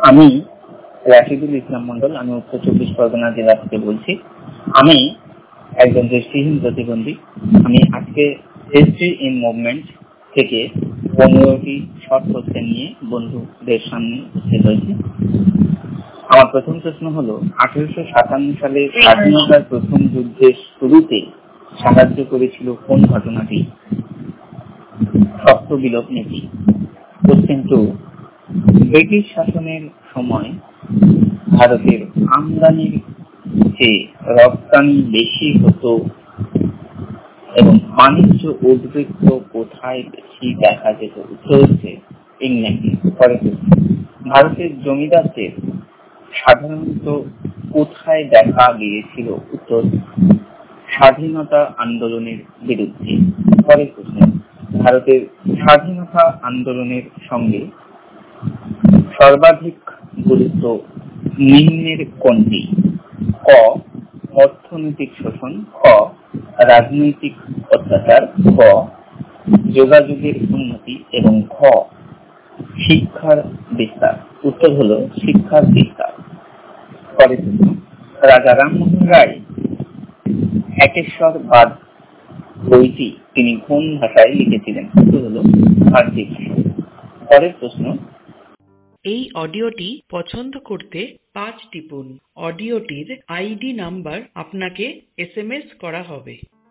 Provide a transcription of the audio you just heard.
আমি রাশিদুল ইসলাম মন্ডল, আমি উত্তর 24 পরগনা জেলা থেকে বলছি। আমি একজন দৃষ্টিহীন প্রতিবন্ধী। আমি আজকে হিস্ট্রি ইন মুভমেন্ট থেকে 15টি শর্ট কোশ্চেন নিয়ে বন্ধুদের সামনে উপস্থিত হয়েছি। আমার প্রথম প্রশ্ন হলো, 1857 সালে স্বাধীনতার প্রথম যুদ্ধের শুরুতে সাহায্য করেছিল কোন ঘটনাটি? শর্ত বিলোপ নীতি। কোশ্চেন 2, ব্রিটিশ শাসনের সময় ভারতের আমদানির চেয়ে রপ্তানি বেশি হতো এবং বাণিজ্য উদ্বৃত্ত কোথায় বেশি দেখা যেত? উত্তর হচ্ছে ইংল্যান্ডে। ভারতের জমিদারদের সাধারণত কোথায় দেখা গিয়েছিল? উত্তর স্বাধীনতা আন্দোলনের বিরুদ্ধে। পরের প্রশ্ন, ভারতের স্বাধীনতা আন্দোলনের সঙ্গে সর্বাধিক গুরুত্ব নিম্নের কোনটি? ক অর্থনৈতিক শোষণ, খ রাজনৈতিক অত্যাচার, খ যোগাযোগের উন্নতি এবং খ শিক্ষার বিস্তার। উত্তর হলো শিক্ষার বিস্তার। পরের প্রশ্ন, রাজা রামমোহন রায় একেশ্বর বাদ বইটি তিনি কোন ভাষায় লিখেছিলেন? উত্তর হলো ফার্সি ভাষায়। পরের প্রশ্ন, এই অডিওটি পছন্দ করতে 5 টিপুন। অডিওটির আইডি নাম্বার আপনাকে SMS করা হবে।